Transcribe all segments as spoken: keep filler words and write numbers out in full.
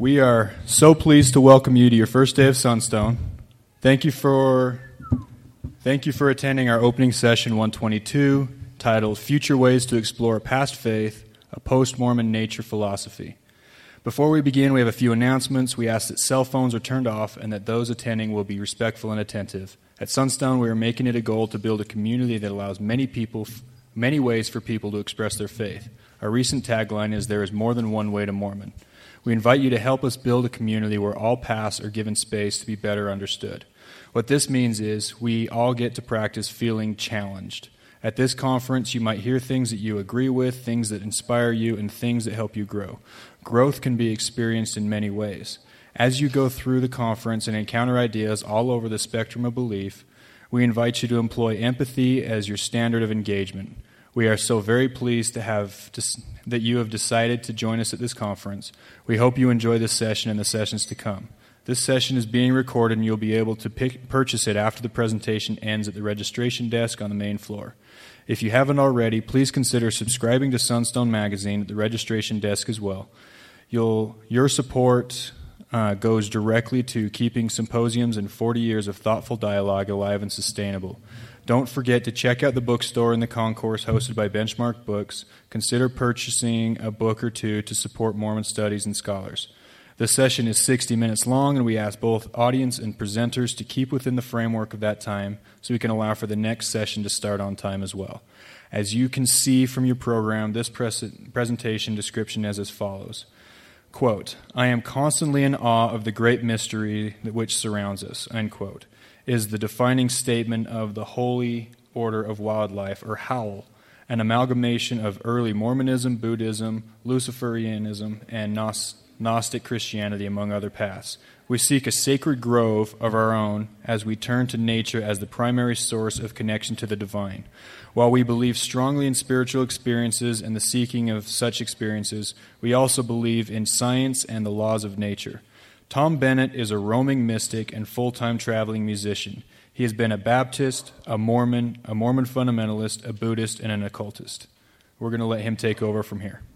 We are so pleased to welcome you to your first day of Sunstone. Thank you for thank you for attending our opening session one twenty-two, titled Future Ways to Explore Past Faith, a Post-Mormon Nature Philosophy. Before we begin, we have a few announcements. We ask that cell phones are turned off and that those attending will be respectful and attentive. At Sunstone, we are making it a goal to build a community that allows many people, many ways for people to express their faith. Our recent tagline is, "There is more than one way to Mormon." We invite you to help us build a community where all paths are given space to be better understood. What this means is we all get to practice feeling challenged. At this conference, you might hear things that you agree with, things that inspire you, and things that help you grow. Growth can be experienced in many ways. As you go through the conference and encounter ideas all over the spectrum of belief, we invite you to employ empathy as your standard of engagement. We are so very pleased to have to, that you have decided to join us at this conference. We hope you enjoy this session and the sessions to come. This session is being recorded, and you'll be able to pick, purchase it after the presentation ends at the registration desk on the main floor. If you haven't already, please consider subscribing to Sunstone Magazine at the registration desk as well. You'll, your support uh, goes directly to keeping symposiums and forty years of thoughtful dialogue alive and sustainable. Don't forget to check out the bookstore in the concourse hosted by Benchmark Books. Consider purchasing a book or two to support Mormon studies and scholars. The session is sixty minutes long, and we ask both audience and presenters to keep within the framework of that time so we can allow for the next session to start on time as well. As you can see from your program, this pres- presentation description is as follows. Quote, "I am constantly in awe of the great mystery which surrounds us," end quote, is the defining statement of the Holy Order of Wildlife, or Howl, an amalgamation of early Mormonism, Buddhism, Luciferianism, and Gnostic Gnostic Christianity, among other paths. We seek a sacred grove of our own as we turn to nature as the primary source of connection to the divine. While we believe strongly in spiritual experiences and the seeking of such experiences, we also believe in science and the laws of nature. Tom Bennett is a roaming mystic and full-time traveling musician. He has been a Baptist, a Mormon, a Mormon fundamentalist, a Buddhist, and an occultist. We're going to let him take over from here.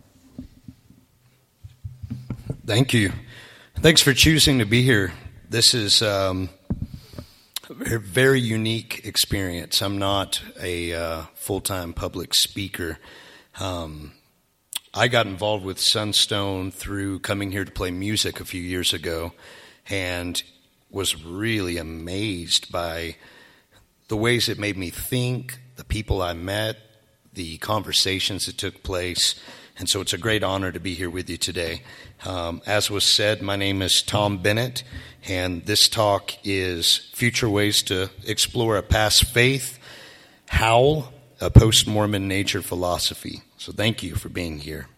Thank you. Thanks for choosing to be here. This is um, a very unique experience. I'm not a uh, full-time public speaker. Um, I got involved with Sunstone through coming here to play music a few years ago, and was really amazed by the ways it made me think, the people I met, the conversations that took place. And so it's a great honor to be here with you today. Um, as was said, my name is Tom Bennett, and this talk is Future Ways to Explore a Past Faith, Howl, a Post-Mormon Nature Philosophy. So thank you for being here.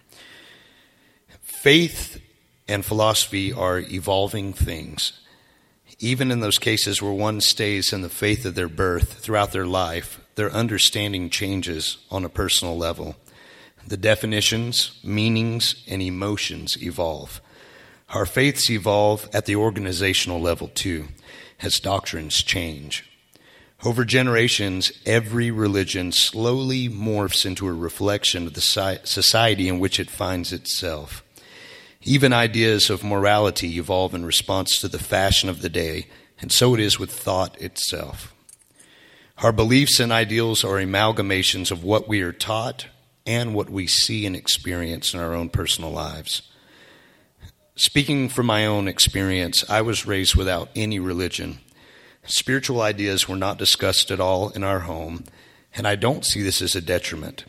Faith and philosophy are evolving things. Even in those cases where one stays in the faith of their birth throughout their life, their understanding changes on a personal level. The definitions, meanings, and emotions evolve. Our faiths evolve at the organizational level too, as doctrines change. Over generations, every religion slowly morphs into a reflection of the society in which it finds itself. Even ideas of morality evolve in response to the fashion of the day, and so it is with thought itself. Our beliefs and ideals are amalgamations of what we are taught and what we see and experience in our own personal lives. Speaking from my own experience, I was raised without any religion. Spiritual ideas were not discussed at all in our home, and I don't see this as a detriment.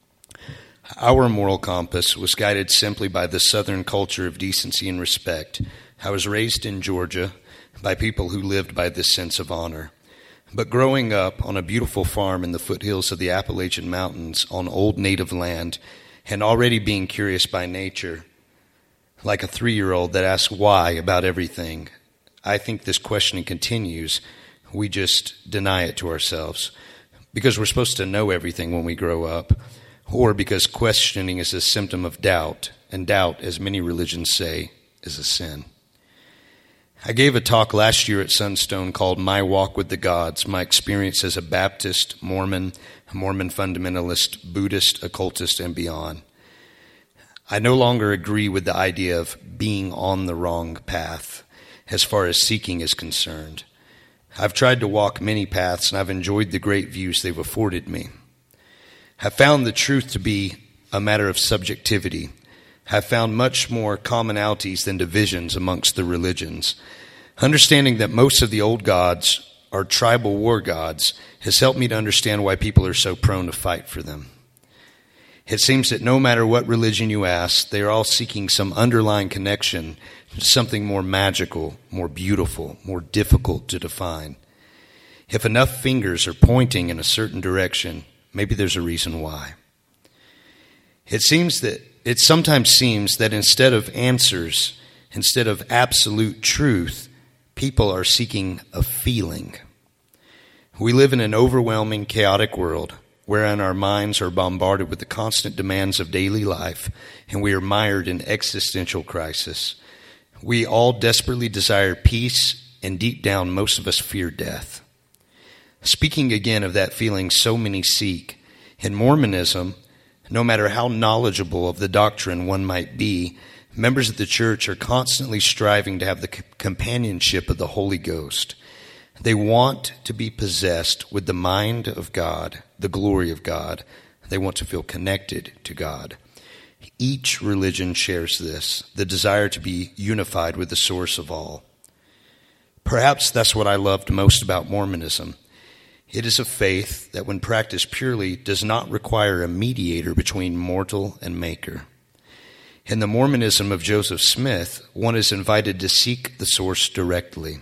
Our moral compass was guided simply by the Southern culture of decency and respect. I was raised in Georgia by people who lived by this sense of honor. But growing up on a beautiful farm in the foothills of the Appalachian Mountains on old native land, and already being curious by nature, like a three-year-old that asks why about everything, I think this questioning continues. We just deny it to ourselves because we're supposed to know everything when we grow up, or because questioning is a symptom of doubt, and doubt, as many religions say, is a sin. I gave a talk last year at Sunstone called My Walk with the Gods, my experience as a Baptist, Mormon, Mormon fundamentalist, Buddhist, occultist, and beyond. I no longer agree with the idea of being on the wrong path as far as seeking is concerned. I've tried to walk many paths, and I've enjoyed the great views they've afforded me. I've found the truth to be a matter of subjectivity. I've found much more commonalities than divisions amongst the religions. Understanding that most of the old gods are tribal war gods has helped me to understand why people are so prone to fight for them. It seems that no matter what religion you ask, they are all seeking some underlying connection to something more magical, more beautiful, more difficult to define. If enough fingers are pointing in a certain direction, maybe there's a reason why. It seems that it sometimes seems that instead of answers, instead of absolute truth, people are seeking a feeling. We live in an overwhelming, chaotic world wherein our minds are bombarded with the constant demands of daily life, and we are mired in existential crisis. We all desperately desire peace, and deep down, most of us fear death. Speaking again of that feeling so many seek, in Mormonism, no matter how knowledgeable of the doctrine one might be, members of the church are constantly striving to have the companionship of the Holy Ghost. They want to be possessed with the mind of God, the glory of God. They want to feel connected to God. Each religion shares this, the desire to be unified with the source of all. Perhaps that's what I loved most about Mormonism. It is a faith that, when practiced purely, does not require a mediator between mortal and maker. In the Mormonism of Joseph Smith, one is invited to seek the source directly.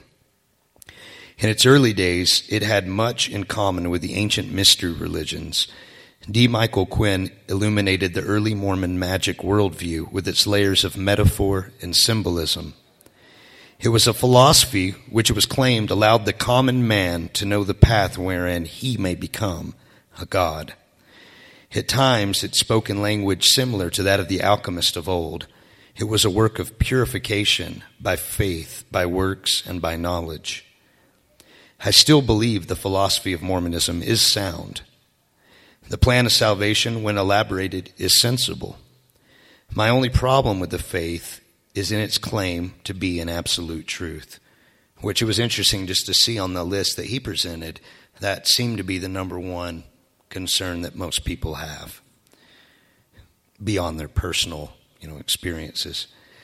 In its early days, it had much in common with the ancient mystery religions. D. Michael Quinn illuminated the early Mormon magic worldview with its layers of metaphor and symbolism. It was a philosophy which it was claimed allowed the common man to know the path wherein he may become a god. At times, it spoke in language similar to that of the alchemist of old. It was a work of purification by faith, by works, and by knowledge. I still believe the philosophy of Mormonism is sound. The plan of salvation, when elaborated, is sensible. My only problem with the faith is in its claim to be an absolute truth, which it was interesting just to see on the list that he presented. That seemed to be the number one concern that most people have beyond their personal, you know, experiences.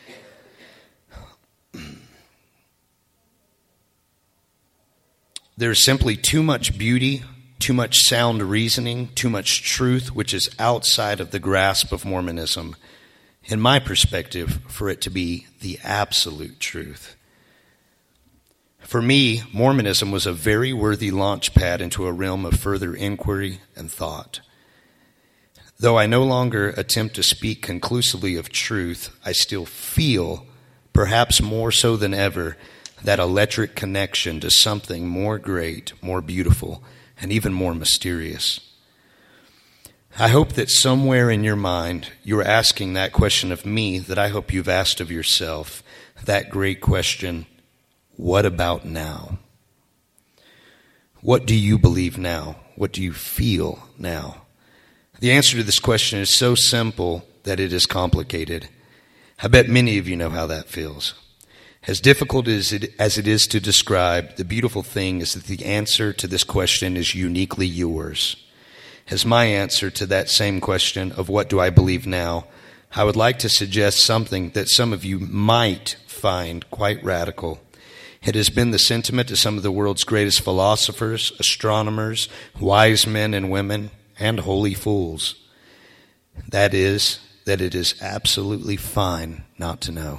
There's simply too much beauty, too much sound reasoning, too much truth, which is outside of the grasp of Mormonism, in my perspective, for it to be the absolute truth. For me, Mormonism was a very worthy launch pad into a realm of further inquiry and thought. Though I no longer attempt to speak conclusively of truth, I still feel, perhaps more so than ever, that electric connection to something more great, more beautiful, and even more mysterious. I hope that somewhere in your mind you're asking that question of me that I hope you've asked of yourself, that great question, what about now? What do you believe now? What do you feel now? The answer to this question is so simple that it is complicated. I bet many of you know how that feels. As difficult as it, as it is to describe, the beautiful thing is that the answer to this question is uniquely yours. As my answer to that same question of what do I believe now, I would like to suggest something that some of you might find quite radical. It has been the sentiment of some of the world's greatest philosophers, astronomers, wise men and women, and holy fools. That is, that it is absolutely fine not to know.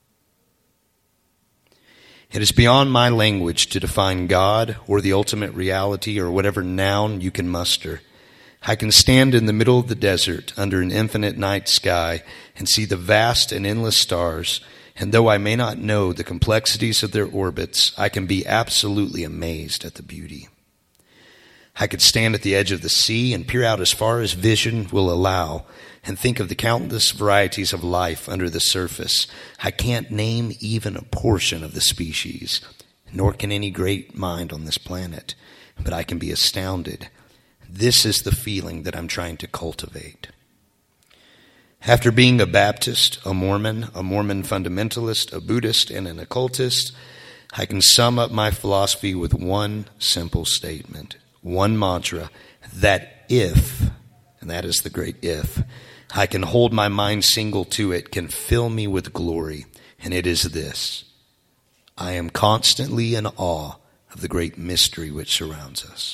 It is beyond my language to define God or the ultimate reality or whatever noun you can muster. I can stand in the middle of the desert under an infinite night sky and see the vast and endless stars, and though I may not know the complexities of their orbits, I can be absolutely amazed at the beauty. I could stand at the edge of the sea and peer out as far as vision will allow and think of the countless varieties of life under the surface. I can't name even a portion of the species, nor can any great mind on this planet, but I can be astounded. This is the feeling that I'm trying to cultivate. After being a Baptist, a Mormon, a Mormon fundamentalist, a Buddhist, and an occultist, I can sum up my philosophy with one simple statement, one mantra, that if, and that is the great if, I can hold my mind single to it, can fill me with glory, and it is this: I am constantly in awe of the great mystery which surrounds us.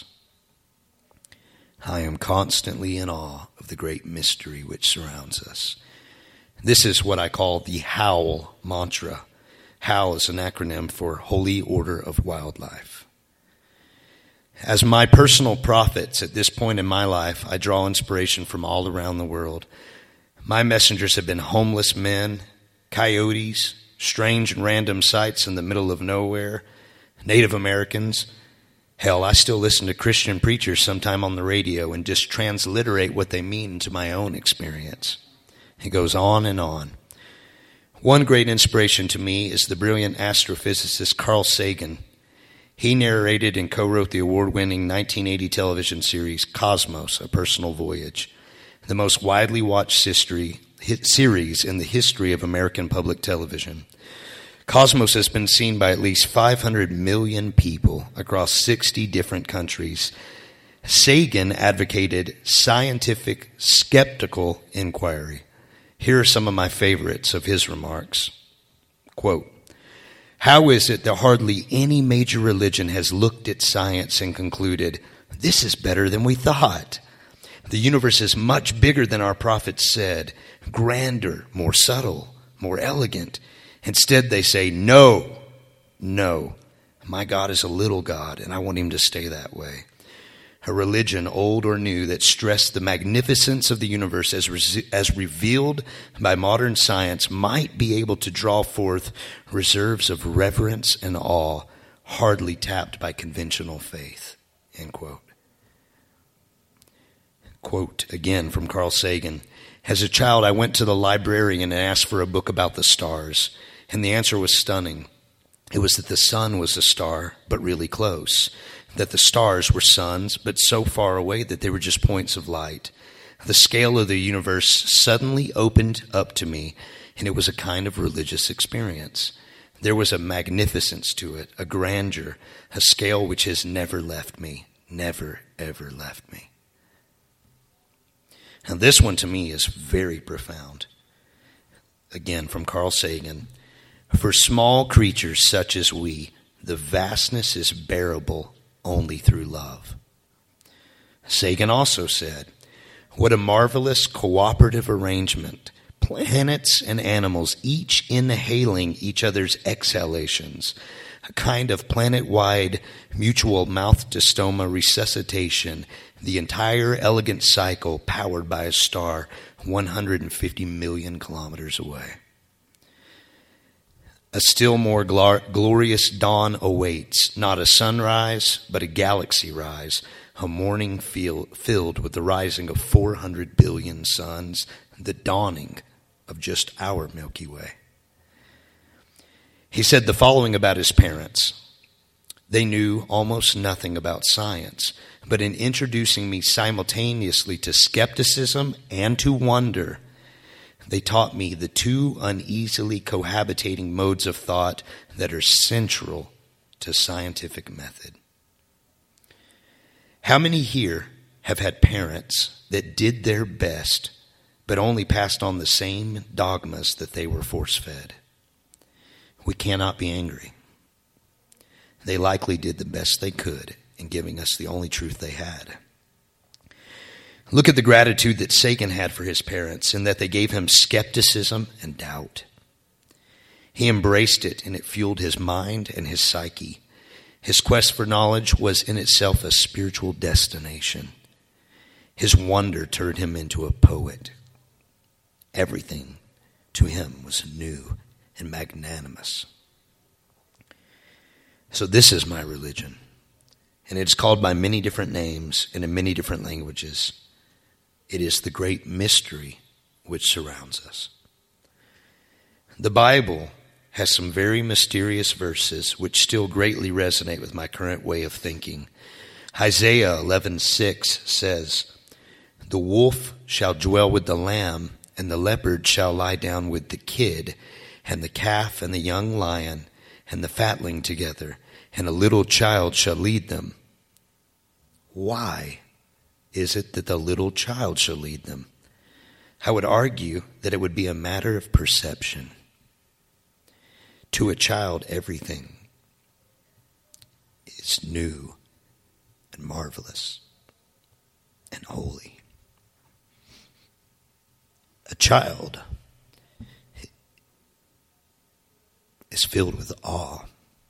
I am constantly in awe of the great mystery which surrounds us. This is what I call the HOWL mantra. HOWL is an acronym for Holy Order of Wildlife. As my personal prophets at this point in my life, I draw inspiration from all around the world. My messengers have been homeless men, coyotes, strange and random sights in the middle of nowhere, Native Americans. Hell, I still listen to Christian preachers sometime on the radio and just transliterate what they mean into my own experience. It goes on and on. One great inspiration to me is the brilliant astrophysicist Carl Sagan. He narrated and co-wrote the award-winning nineteen eighty television series Cosmos, A Personal Voyage, the most widely watched history, hit series in the history of American public television. Cosmos has been seen by at least five hundred million people across sixty different countries. Sagan advocated scientific, skeptical inquiry. Here are some of my favorites of his remarks. Quote, "How is it that hardly any major religion has looked at science and concluded, this is better than we thought? The universe is much bigger than our prophets said, grander, more subtle, more elegant. Instead, they say, no, no, my God is a little God, and I want him to stay that way." A religion, old or new, that stressed the magnificence of the universe as, re- as revealed by modern science might be able to draw forth reserves of reverence and awe hardly tapped by conventional faith. End quote. Quote again from Carl Sagan. "As a child, I went to the librarian and asked for a book about the stars, and the answer was stunning. It was that the sun was a star, but really close. That the stars were suns, but so far away that they were just points of light. The scale of the universe suddenly opened up to me, and it was a kind of religious experience. There was a magnificence to it, a grandeur, a scale which has never left me, never, ever left me." Now this one to me is very profound. Again, from Carl Sagan. "For small creatures such as we, the vastness is bearable only through love." Sagan also said, "What a marvelous cooperative arrangement. Planets and animals, each inhaling each other's exhalations. A kind of planet-wide mutual mouth-to-stoma resuscitation. The entire elegant cycle powered by a star one hundred fifty million kilometers away. A still more glor- glorious dawn awaits, not a sunrise, but a galaxy rise, a morning feel- filled with the rising of four hundred billion suns, the dawning of just our Milky Way." He said the following about his parents. "They knew almost nothing about science, but in introducing me simultaneously to skepticism and to wonder, they taught me the two uneasily cohabitating modes of thought that are central to scientific method." How many here have had parents that did their best, but only passed on the same dogmas that they were force-fed? We cannot be angry. They likely did the best they could in giving us the only truth they had. Look at the gratitude that Sagan had for his parents in that they gave him skepticism and doubt. He embraced it, and it fueled his mind and his psyche. His quest for knowledge was in itself a spiritual destination. His wonder turned him into a poet. Everything to him was new and magnanimous. So this is my religion, and it is called by many different names and in many different languages. It is the great mystery which surrounds us. The Bible has some very mysterious verses which still greatly resonate with my current way of thinking. Isaiah eleven six says, "The wolf shall dwell with the lamb, and the leopard shall lie down with the kid, and the calf and the young lion and the fatling together, and a little child shall lead them. Why is it that the little child shall lead them? I would argue that it would be a matter of perception. To a child, everything is new and marvelous and holy. A child is filled with awe.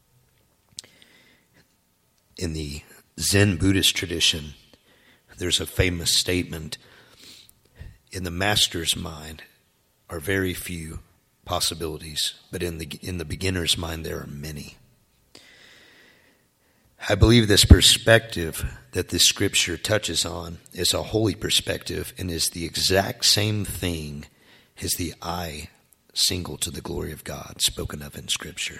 In the Zen Buddhist tradition, there's a famous statement: in the master's mind are very few possibilities, but in the in the beginner's mind there are many. I believe this perspective that this scripture touches on is a holy perspective and is the exact same thing as the eye single to the glory of God spoken of in scripture.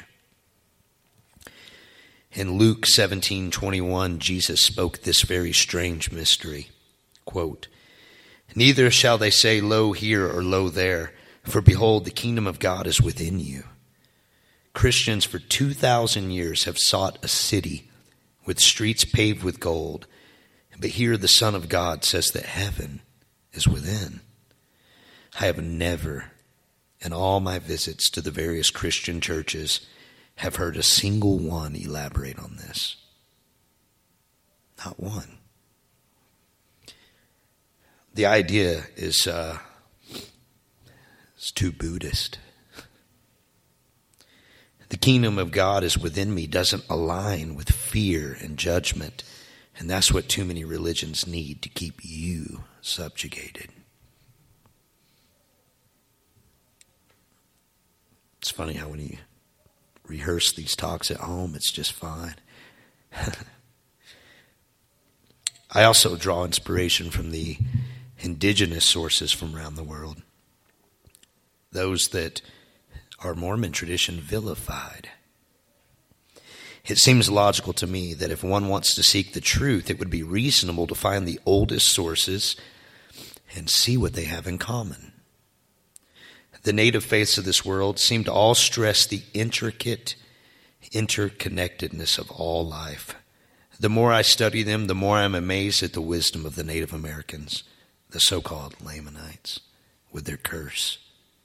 In Luke seventeen twenty-one, Jesus spoke this very strange mystery. Quote, "Neither shall they say, lo here or lo there, for behold, the kingdom of God is within you." Christians for two thousand years have sought a city with streets paved with gold, but here the Son of God says that heaven is within. I have never, in all my visits to the various Christian churches, have heard a single one elaborate on this. Not one. The idea is uh, it's too Buddhist. The kingdom of God is within me doesn't align with fear and judgment, and that's what too many religions need to keep you subjugated. It's funny how when you rehearse these talks at home, it's just fine. I also draw inspiration from the indigenous sources from around the world. Those that our Mormon tradition vilified. It seems logical to me that if one wants to seek the truth, it would be reasonable to find the oldest sources and see what they have in common. The native faiths of this world seem to all stress the intricate interconnectedness of all life. The more I study them, the more I'm amazed at the wisdom of the Native Americans, the so-called Lamanites, with their curse.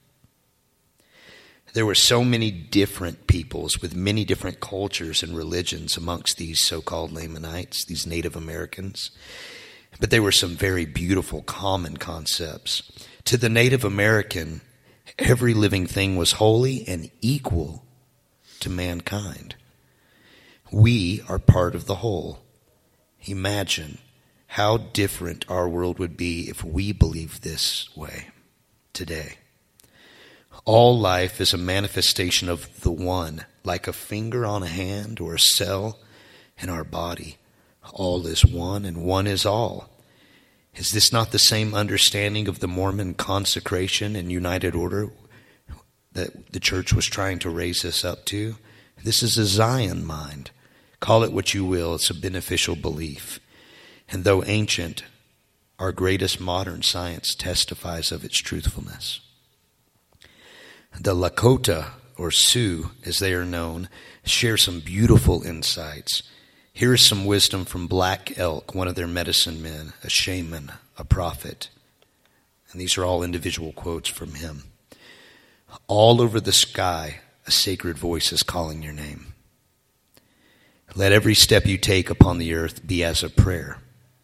There were so many different peoples with many different cultures and religions amongst these so-called Lamanites, these Native Americans. But there were some very beautiful common concepts. To the Native American, every living thing was holy and equal to mankind. We are part of the whole. Imagine how different our world would be if we believed this way today. All life is a manifestation of the one, like a finger on a hand or a cell in our body. All is one and one is all. Is this not the same understanding of the Mormon consecration and united order that the church was trying to raise us up to? This is a Zion mind. Call it what you will, it's a beneficial belief. And though ancient, our greatest modern science testifies of its truthfulness. The Lakota, or Sioux, as they are known, share some beautiful insights. Here is some wisdom from Black Elk, one of their medicine men, a shaman, a prophet. And these are all individual quotes from him. All over the sky, a sacred voice is calling your name. Let every step you take upon the earth be as a prayer.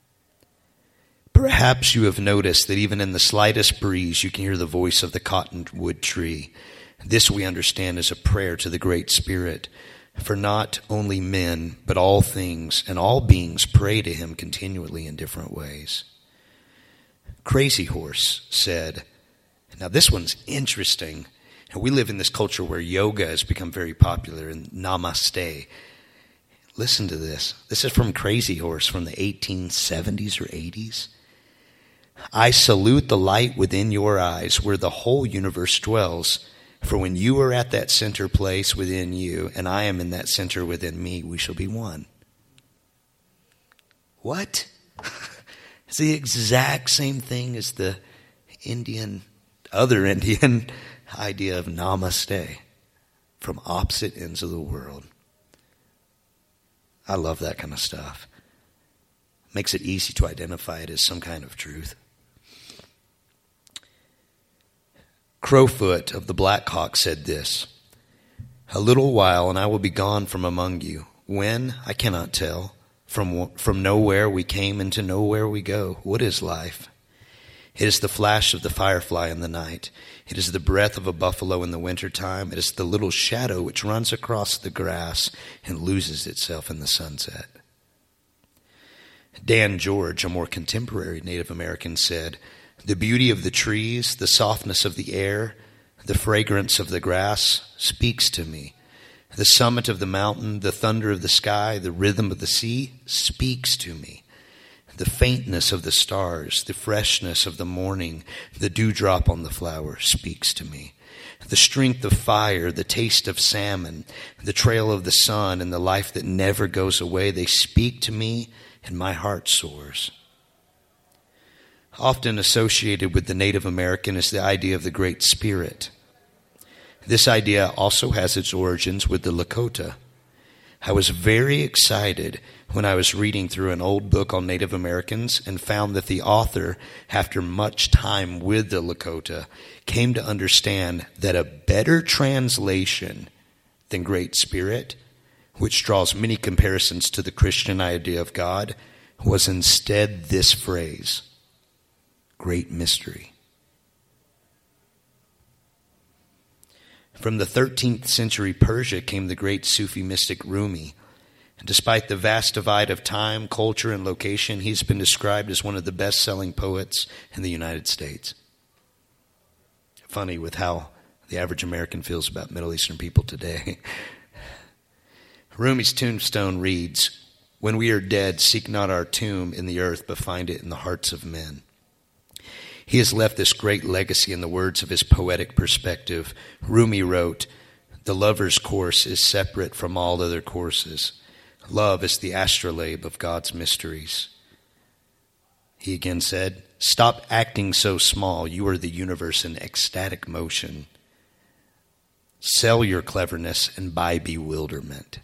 Perhaps you have noticed that even in the slightest breeze, you can hear the voice of the cottonwood tree. This we understand as a prayer to the Great Spirit. For not only men, but all things and all beings pray to him continually in different ways. Crazy Horse said, now this one's interesting. And we live in this culture where yoga has become very popular, and namaste. Listen to this. This is from Crazy Horse from the eighteen seventies or eighties. I salute the light within your eyes where the whole universe dwells. For when you are at that center place within you, and I am in that center within me, we shall be one. What? It's the exact same thing as the Indian other Indian idea of namaste from opposite ends of the world. I love that kind of stuff. Makes it easy to identify it as some kind of truth. Crowfoot of the Black Hawk said this, "A little while and I will be gone from among you. When, I cannot tell. From, from nowhere we came, into nowhere we go. What is life? It is the flash of the firefly in the night. It is the breath of a buffalo in the wintertime. It is the little shadow which runs across the grass and loses itself in the sunset." Dan George, a more contemporary Native American, said, "The beauty of the trees, the softness of the air, the fragrance of the grass speaks to me. The summit of the mountain, the thunder of the sky, the rhythm of the sea speaks to me. The faintness of the stars, the freshness of the morning, the dewdrop on the flower speaks to me. The strength of fire, the taste of salmon, the trail of the sun, and the life that never goes away, they speak to me, and my heart soars." Often associated with the Native American is the idea of the Great Spirit. This idea also has its origins with the Lakota. I was very excited when I was reading through an old book on Native Americans and found that the author, after much time with the Lakota, came to understand that a better translation than Great Spirit, which draws many comparisons to the Christian idea of God, was instead this phrase, Great Mystery. From the thirteenth century Persia came the great Sufi mystic Rumi. And despite the vast divide of time, culture, and location, he's been described as one of the best-selling poets in the United States. Funny with how the average American feels about Middle Eastern people today. Rumi's tombstone reads, "When we are dead, seek not our tomb in the earth, but find it in the hearts of men." He has left this great legacy in the words of his poetic perspective. Rumi wrote, "The lover's course is separate from all other courses. Love is the astrolabe of God's mysteries." He again said, "Stop acting so small. You are the universe in ecstatic motion. Sell your cleverness and buy bewilderment."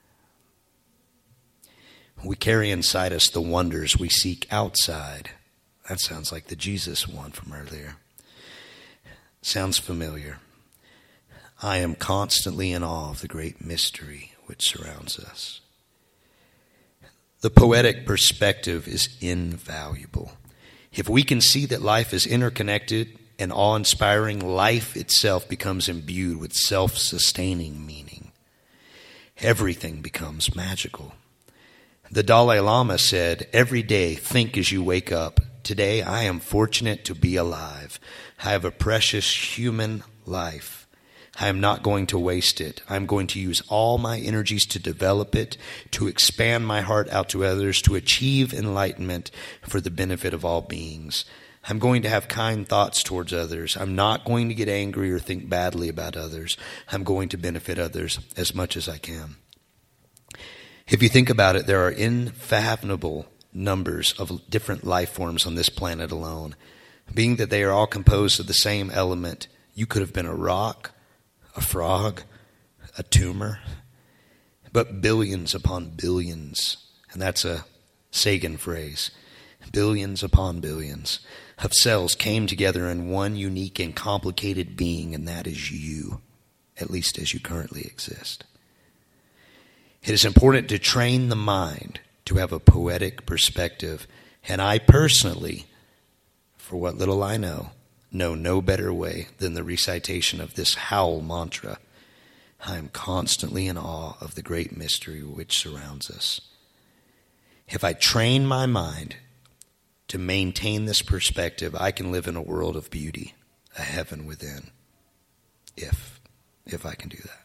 We carry inside us the wonders we seek outside. That sounds like the Jesus one from earlier. Sounds familiar. I am constantly in awe of the great mystery which surrounds us. The poetic perspective is invaluable. If we can see that life is interconnected and awe-inspiring, life itself becomes imbued with self-sustaining meaning. Everything becomes magical. The Dalai Lama said, "Every day, think as you wake up. Today, I am fortunate to be alive. I have a precious human life. I am not going to waste it. I'm going to use all my energies to develop it, to expand my heart out to others, to achieve enlightenment for the benefit of all beings. I'm going to have kind thoughts towards others. I'm not going to get angry or think badly about others. I'm going to benefit others as much as I can." If you think about it, there are infathomable numbers of different life forms on this planet alone. Being that they are all composed of the same element, you could have been a rock, a frog, a tumor, but billions upon billions, and that's a Sagan phrase, billions upon billions of cells came together in one unique and complicated being, and that is you, at least as you currently exist. It is important to train the mind to have a poetic perspective. And I personally, for what little I know, know no better way than the recitation of this howl mantra. I am constantly in awe of the great mystery which surrounds us. If I train my mind to maintain this perspective, I can live in a world of beauty, a heaven within. If, if I can do that.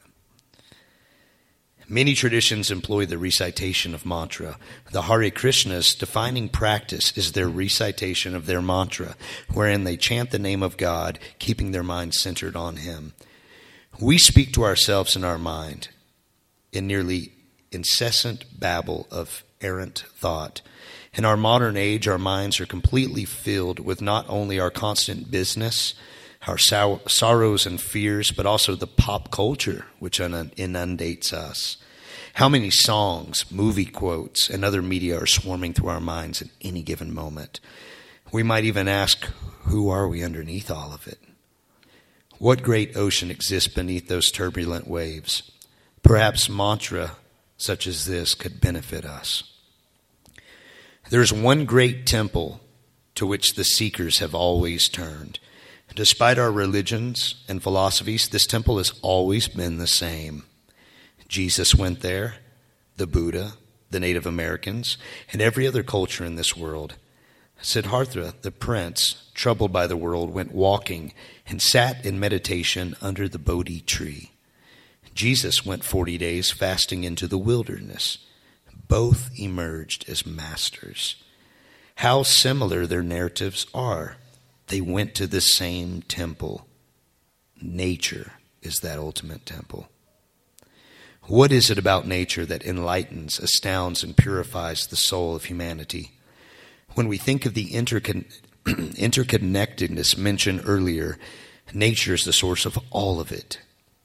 Many traditions employ the recitation of mantra. The Hare Krishnas' defining practice is their recitation of their mantra, wherein they chant the name of God, keeping their mind centered on Him. We speak to ourselves in our mind in nearly incessant babble of errant thought. In our modern age, our minds are completely filled with not only our constant business, our sor- sorrows and fears, but also the pop culture which inundates us. How many songs, movie quotes, and other media are swarming through our minds at any given moment? We might even ask, who are we underneath all of it? What great ocean exists beneath those turbulent waves? Perhaps mantra such as this could benefit us. There's one great temple to which the seekers have always turned. Despite our religions and philosophies, this temple has always been the same. Jesus went there, the Buddha, the Native Americans, and every other culture in this world. Siddhartha, the prince, troubled by the world, went walking and sat in meditation under the Bodhi tree. Jesus went forty days fasting into the wilderness. Both emerged as masters. How similar their narratives are. They went to the same temple. Nature is that ultimate temple. What is it about nature that enlightens, astounds, and purifies the soul of humanity? When we think of the intercon- interconnectedness mentioned earlier, nature is the source of all of it.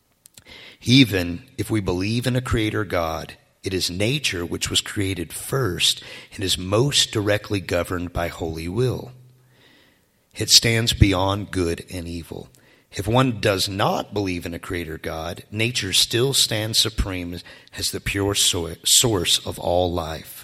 Even if we believe in a creator God, it is nature which was created first and is most directly governed by holy will. It stands beyond good and evil. If one does not believe in a creator God, nature still stands supreme as the pure source of all life.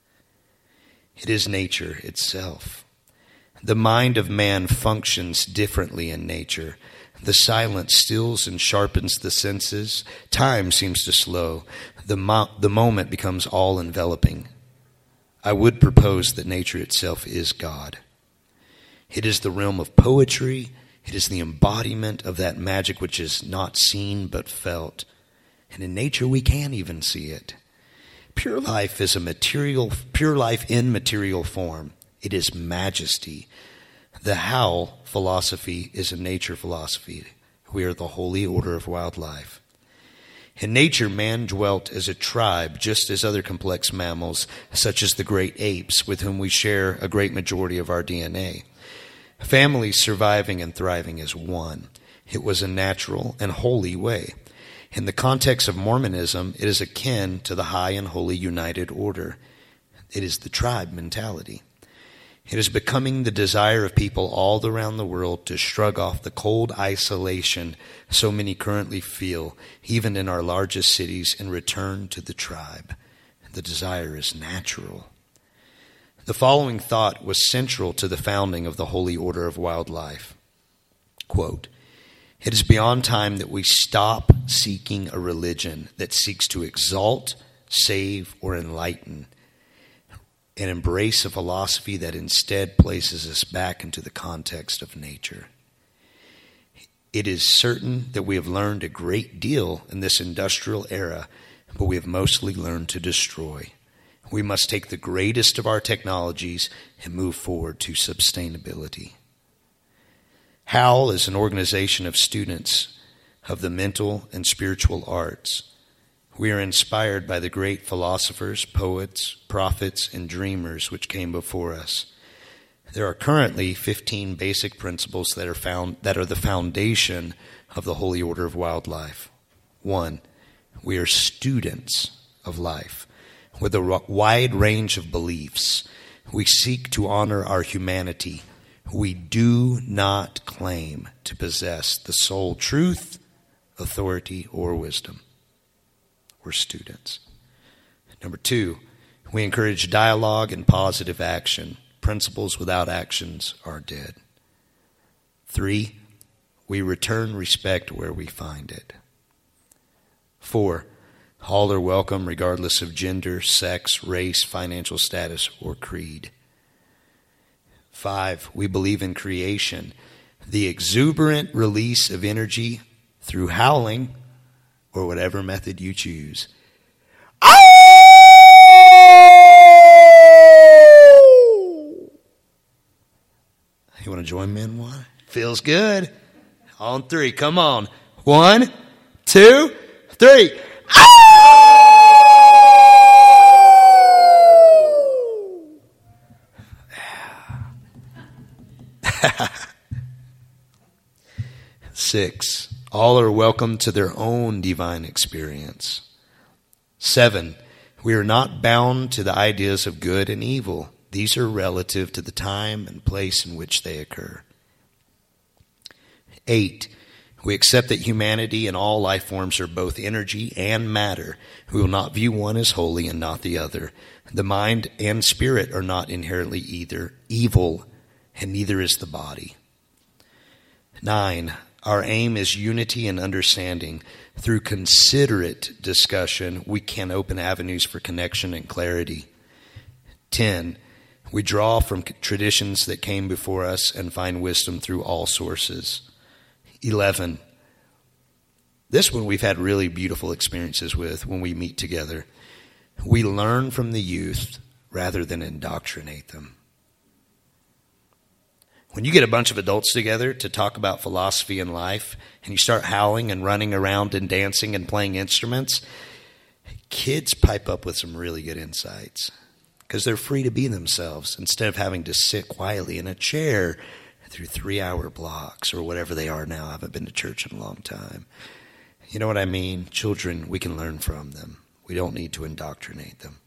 It is nature itself. The mind of man functions differently in nature. The silence stills and sharpens the senses. Time seems to slow. The, mo- the moment becomes all-enveloping. I would propose that nature itself is God. It is the realm of poetry. It is the embodiment of that magic which is not seen but felt. And in nature we can even see it. Pure life is a material, pure life in material form. It is majesty. The Howl philosophy is a nature philosophy. We are the holy order of wildlife. In nature, man dwelt as a tribe, just as other complex mammals, such as the great apes, with whom we share a great majority of our D N A. Families surviving and thriving as one. It was a natural and holy way. In the context of Mormonism, it is akin to the high and holy united order. It is the tribe mentality. It is becoming the desire of people all around the world to shrug off the cold isolation so many currently feel, even in our largest cities, and return to the tribe. The desire is natural. The following thought was central to the founding of the Holy Order of Wildlife. Quote, "It is beyond time that we stop seeking a religion that seeks to exalt, save, or enlighten, and embrace a philosophy that instead places us back into the context of nature. It is certain that we have learned a great deal in this industrial era, but we have mostly learned to destroy. We must take the greatest of our technologies and move forward to sustainability." Howl is an organization of students of the mental and spiritual arts. We are inspired by the great philosophers, poets, prophets, and dreamers which came before us. There are currently fifteen basic principles that are found that are the foundation of the Holy Order of Wildlife. One, we are students of life with a wide range of beliefs. We seek to honor our humanity. We do not claim to possess the sole truth, authority, or wisdom. We're students. Number two, we encourage dialogue and positive action. Principles without actions are dead. Three, we return respect where we find it. Four, all are welcome regardless of gender, sex, race, financial status, or creed. Five, we believe in creation, the exuberant release of energy through howling or whatever method you choose. You want to join me in one? Feels good. On three, come on. One, two, three. Six, all are welcome to their own divine experience. Seven, we are not bound to the ideas of good and evil. These are relative to the time and place in which they occur. Eight, we accept that humanity and all life forms are both energy and matter. We will not view one as holy and not the other. The mind and spirit are not inherently either evil, and neither is the body. Nine, our aim is unity and understanding. Through considerate discussion, we can open avenues for connection and clarity. Ten, we draw from traditions that came before us and find wisdom through all sources. Eleven, this one we've had really beautiful experiences with when we meet together. We learn from the youth rather than indoctrinate them. When you get a bunch of adults together to talk about philosophy and life, and you start howling and running around and dancing and playing instruments, kids pipe up with some really good insights because they're free to be themselves instead of having to sit quietly in a chair through three-hour blocks or whatever they are now. I haven't been to church in a long time. You know what I mean? Children, we can learn from them. We don't need to indoctrinate them.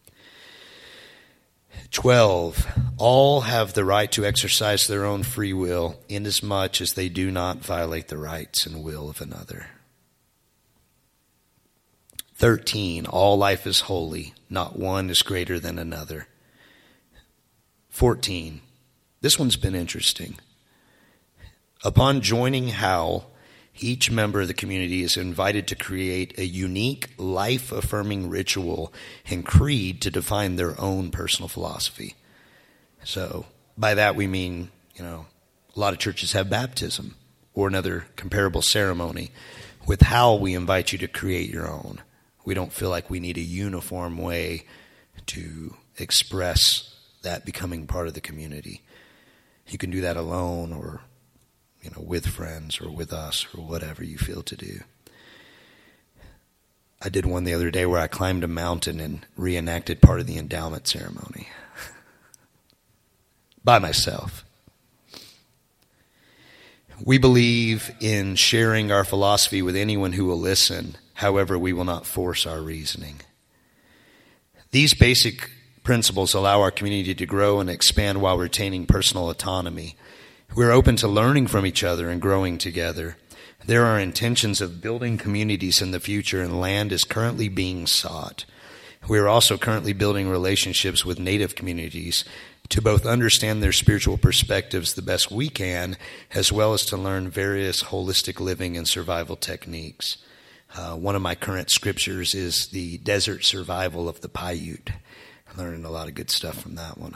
Twelve, all have the right to exercise their own free will inasmuch as they do not violate the rights and will of another. Thirteen, all life is holy. Not one is greater than another. Fourteen, this one's been interesting. Upon joining Howl, each member of the community is invited to create a unique, life-affirming ritual and creed to define their own personal philosophy. So by that we mean, you know, a lot of churches have baptism or another comparable ceremony. With Howl, we invite you to create your own. We don't feel like we need a uniform way to express that becoming part of the community. You can do that alone or you know, with friends or with us or whatever you feel to do. I did one the other day where I climbed a mountain and reenacted part of the endowment ceremony by myself. We believe in sharing our philosophy with anyone who will listen. However, we will not force our reasoning. These basic principles allow our community to grow and expand while retaining personal autonomy. We're open to learning from each other and growing together. There are intentions of building communities in the future, and land is currently being sought. We are also currently building relationships with Native communities to both understand their spiritual perspectives the best we can, as well as to learn various holistic living and survival techniques. Uh, one of my current scriptures is the desert survival of the Paiute. I'm learning a lot of good stuff from that one.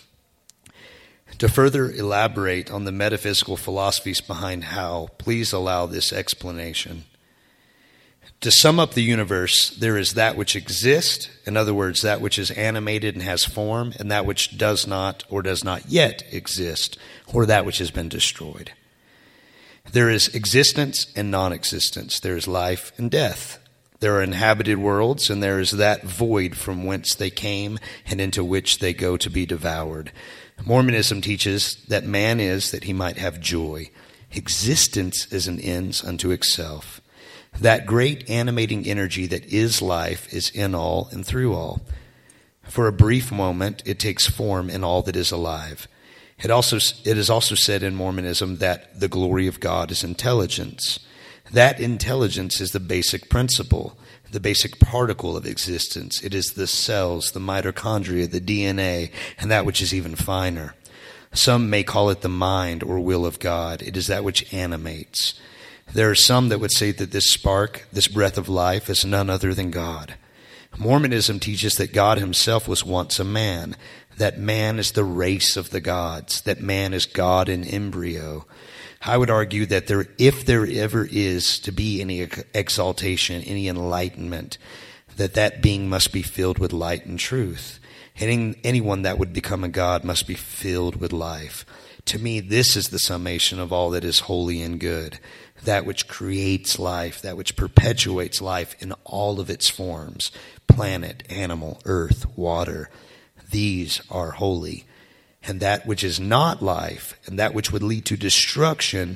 To further elaborate on the metaphysical philosophies behind Howl, please allow this explanation. To sum up the universe, there is that which exists, in other words, that which is animated and has form, and that which does not or does not yet exist, or that which has been destroyed. There is existence and non-existence. There is life and death. There are inhabited worlds, and there is that void from whence they came and into which they go to be devoured. Mormonism teaches that man is that he might have joy. Existence is an end unto itself. That great animating energy that is life is in all and through all. For a brief moment, it takes form in all that is alive. It also it is also said in Mormonism that the glory of God is intelligence. That intelligence is the basic principle, the basic particle of existence. It is the cells, the mitochondria, the D N A, and that which is even finer. Some may call it the mind or will of God. It is that which animates. There are some that would say that this spark, this breath of life, is none other than God. Mormonism teaches that God himself was once a man, that man is the race of the gods, that man is God in embryo. I would argue that there, if there ever is to be any exaltation, any enlightenment, that that being must be filled with light and truth. Any, anyone that would become a god must be filled with life. To me, this is the summation of all that is holy and good, that which creates life, that which perpetuates life in all of its forms, planet, animal, earth, water. These are holy. And that which is not life, and that which would lead to destruction,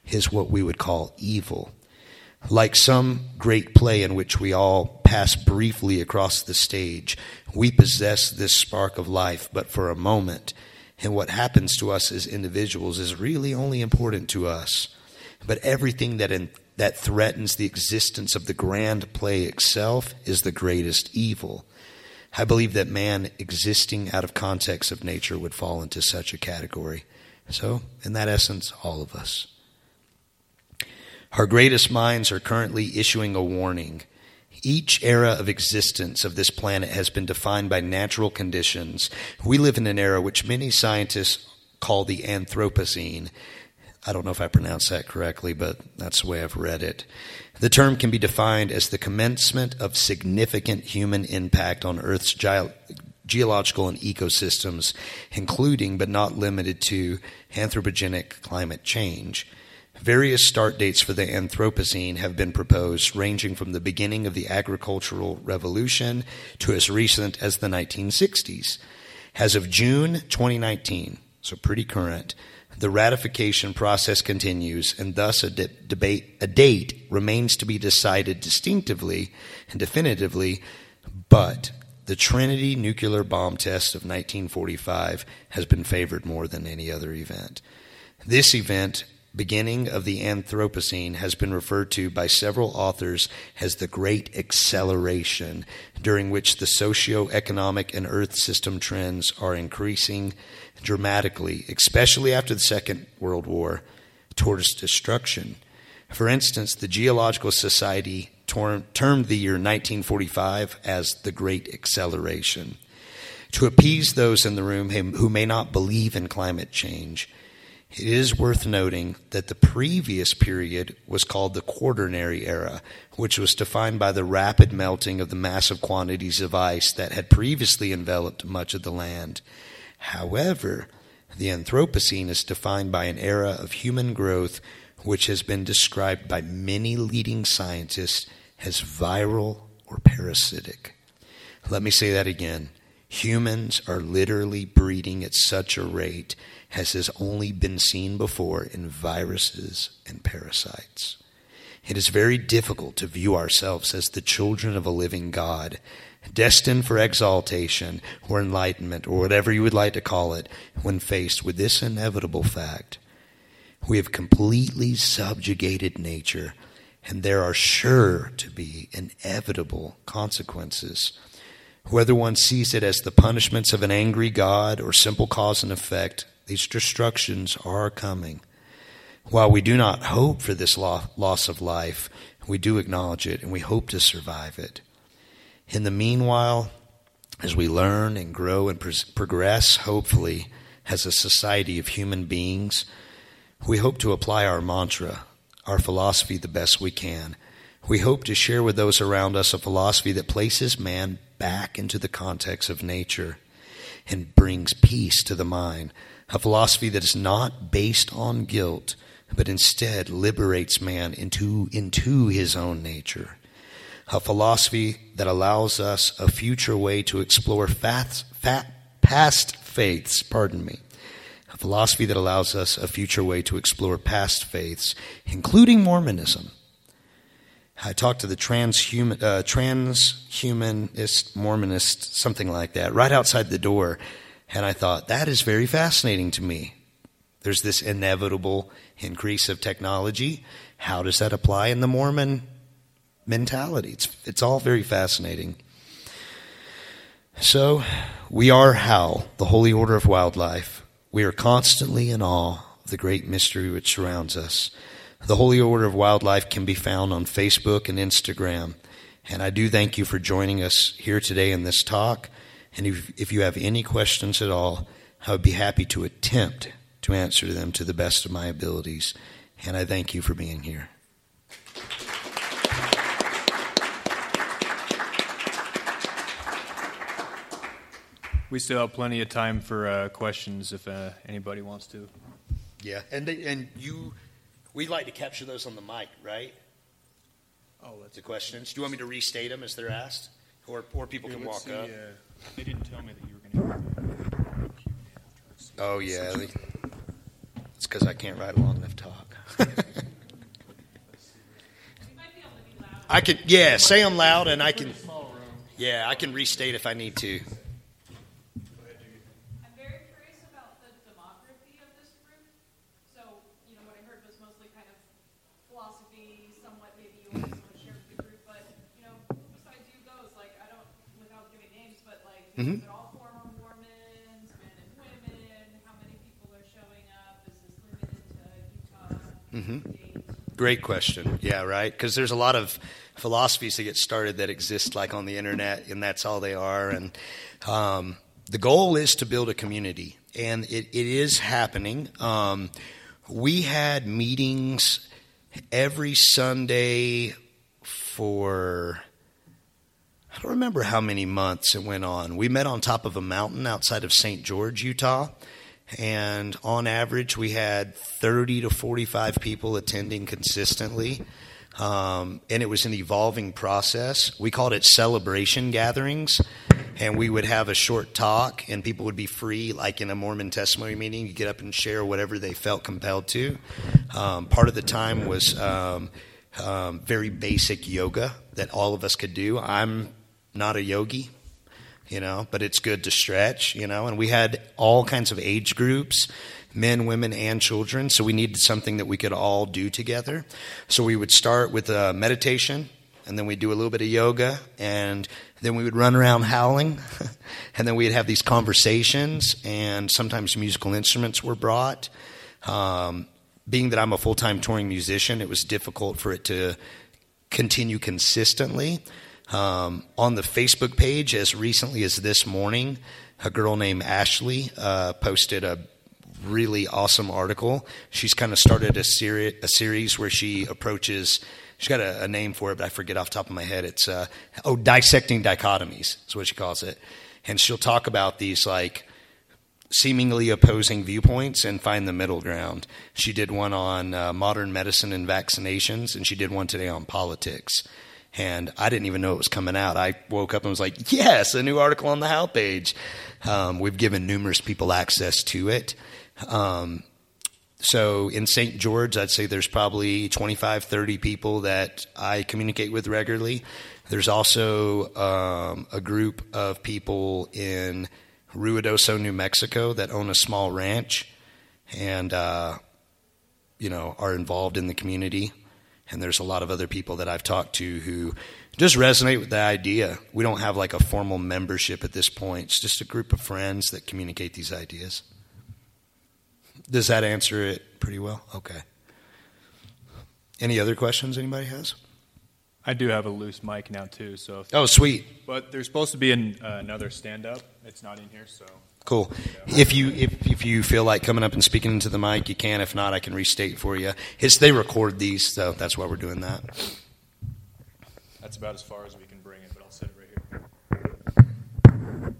is what we would call evil. Like some great play in which we all pass briefly across the stage, we possess this spark of life but for a moment, and what happens to us as individuals is really only important to us. But everything that in, that threatens the existence of the grand play itself is the greatest evil. I believe that man existing out of context of nature would fall into such a category. So, in that essence, all of us. Our greatest minds are currently issuing a warning. Each era of existence of this planet has been defined by natural conditions. We live in an era which many scientists call the Anthropocene. I don't know if I pronounced that correctly, but that's the way I've read it. The term can be defined as the commencement of significant human impact on Earth's ge- geological and ecosystems, including but not limited to anthropogenic climate change. Various start dates for the Anthropocene have been proposed, ranging from the beginning of the agricultural revolution to as recent as the nineteen sixties. As of June twenty nineteen, so pretty current, the ratification process continues, and thus a, de- debate, a date remains to be decided distinctively and definitively, but the Trinity nuclear bomb test of nineteen forty-five has been favored more than any other event. This event, beginning of the Anthropocene, has been referred to by several authors as the Great Acceleration, during which the socio-economic and Earth system trends are increasing dramatically, especially after the Second World War, towards destruction. For instance, the Geological Society term, termed the year nineteen forty-five as the Great Acceleration. To appease those in the room who may not believe in climate change, it is worth noting that the previous period was called the Quaternary Era, which was defined by the rapid melting of the massive quantities of ice that had previously enveloped much of the land. However, the Anthropocene is defined by an era of human growth which has been described by many leading scientists as viral or parasitic. Let me say that again. Humans are literally breeding at such a rate as has only been seen before in viruses and parasites. It is very difficult to view ourselves as the children of a living God, destined for exaltation or enlightenment or whatever you would like to call it, when faced with this inevitable fact. We have completely subjugated nature, and there are sure to be inevitable consequences. Whether one sees it as the punishments of an angry God or simple cause and effect, these destructions are coming. While we do not hope for this loss of life, we do acknowledge it and we hope to survive it. In the meanwhile, as we learn and grow and progress, hopefully, as a society of human beings, we hope to apply our mantra, our philosophy, the best we can. We hope to share with those around us a philosophy that places man back into the context of nature and brings peace to the mind. A philosophy that is not based on guilt, but instead liberates man into, into his own nature. A philosophy that allows us a future way to explore fat, fat, past faiths, pardon me. A philosophy that allows us a future way to explore past faiths, including Mormonism. I talked to the transhuman, uh, transhumanist Mormonist, something like that, right outside the door, and I thought, that is very fascinating to me. There's this inevitable increase of technology. How does that apply in the Mormon mentality? It's, it's all very fascinating. So, we are HOWL, the Holy Order of Wildlife. We are constantly in awe of the great mystery which surrounds us. The Holy Order of Wildlife can be found on Facebook and Instagram. And I do thank you for joining us here today in this talk. And if, if you have any questions at all, I would be happy to attempt to answer them to the best of my abilities. And I thank you for being here. We still have plenty of time for uh, questions if uh, anybody wants to. Yeah, and they, and you, we'd like to capture those on the mic, right? Oh, that's the questions. Do you want me to restate them as they're asked, or or people Here, can walk see, up? Uh, they didn't tell me that you were going to. Oh yeah, they, it's because I can't write a long enough talk. I can, yeah, say them loud, and I can, yeah, I can restate if I need to. I'm very curious about the demography of this group. So, you know, what I heard was mostly kind of philosophy, somewhat maybe you always want to share with the group, but, you know, besides you guys, like, I don't, without giving names, but, like, Mm-hmm. is it all former Mormons, men and women? How many people are showing up? Is this limited to Utah? Mm-hmm. State? Great question. Yeah, right. Because there's a lot of philosophies that get started that exist like on the internet, and that's all they are. And um, the goal is to build a community, and it, it is happening. Um, we had meetings every Sunday for, I don't remember how many months it went on. We met on top of a mountain outside of Saint George, Utah. And on average, we had thirty to forty-five people attending consistently. Um, and it was an evolving process. We called it celebration gatherings. And we would have a short talk, and people would be free, like in a Mormon testimony meeting, to get up and share whatever they felt compelled to. Um, part of the time was um, um, very basic yoga that all of us could do. I'm not a yogi. You know, but it's good to stretch, you know, and we had all kinds of age groups, men, women, and children. So we needed something that we could all do together. So we would start with a meditation, and then we'd do a little bit of yoga, and then we would run around howling, and then we'd have these conversations, and sometimes musical instruments were brought. Um, being that I'm a full-time touring musician, it was difficult for it to continue consistently. Um, on the Facebook page, as recently as this morning, a girl named Ashley uh, posted a really awesome article. She's kind of started a, seri- a series where she approaches, she's got a, a name for it, but I forget off the top of my head. It's, uh, oh, dissecting dichotomies is what she calls it. And she'll talk about these, like, seemingly opposing viewpoints and find the middle ground. She did one on uh, modern medicine and vaccinations, and she did one today on politics. And I didn't even know it was coming out. I woke up and was like, yes, a new article on the How page. Um, we've given numerous people access to it. Um, so in Saint George, I'd say there's probably twenty-five, thirty people that I communicate with regularly. There's also um, a group of people in Ruidoso, New Mexico that own a small ranch and, uh, you know, are involved in the community. And there's a lot of other people that I've talked to who just resonate with the idea. We don't have like a formal membership at this point. It's just a group of friends that communicate these ideas. Does that answer it pretty well? Okay. Any other questions anybody has? I do have a loose mic now too, so. If, oh, sweet. But there's supposed to be an, uh, another stand-up. It's not in here, so. Cool. If you if, if you feel like coming up and speaking into the mic, you can. If not, I can restate for you. It's they record these, so that's why we're doing that. That's about as far as we can bring it, but I'll set it right here.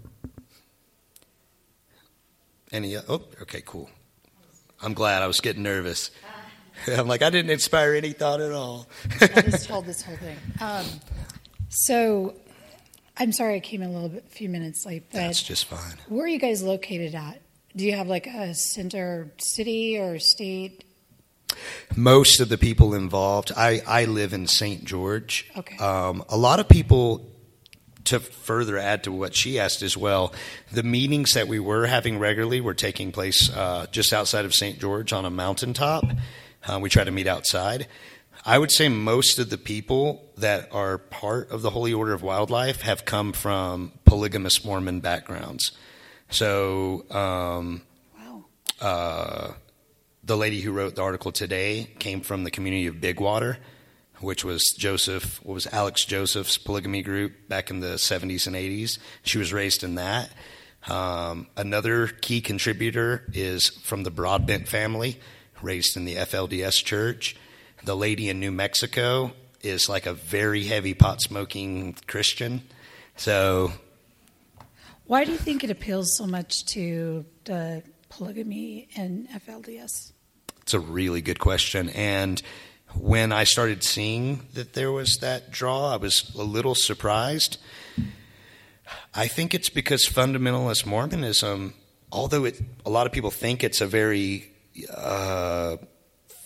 Any? Uh, oh, okay, cool. I'm glad. I was getting nervous. I'm like, I didn't inspire any thought at all. I just told this whole thing. Um, so, I'm sorry I came in a little bit, a few minutes late. But that's just fine. Where are you guys located at? Do you have like a center city or state? Most of the people involved, I, I live in Saint George. Okay. Um, a lot of people, to further add to what she asked as well, the meetings that we were having regularly were taking place uh, just outside of Saint George on a mountaintop. Uh, we try to meet outside. I would say most of the people that are part of the Holy Order of Wildlife have come from polygamous Mormon backgrounds. So um, wow. uh, the lady who wrote the article today came from the community of Big Water, which was Joseph, what was Alex Joseph's polygamy group back in the seventies and eighties. She was raised in that. Um, another key contributor is from the Broadbent family, raised in the F L D S church. The lady in New Mexico is like a very heavy pot-smoking Christian. So, why do you think it appeals so much to the polygamy and F L D S? It's a really good question. And when I started seeing that there was that draw, I was a little surprised. I think it's because fundamentalist Mormonism, although it, a lot of people think it's a very uh,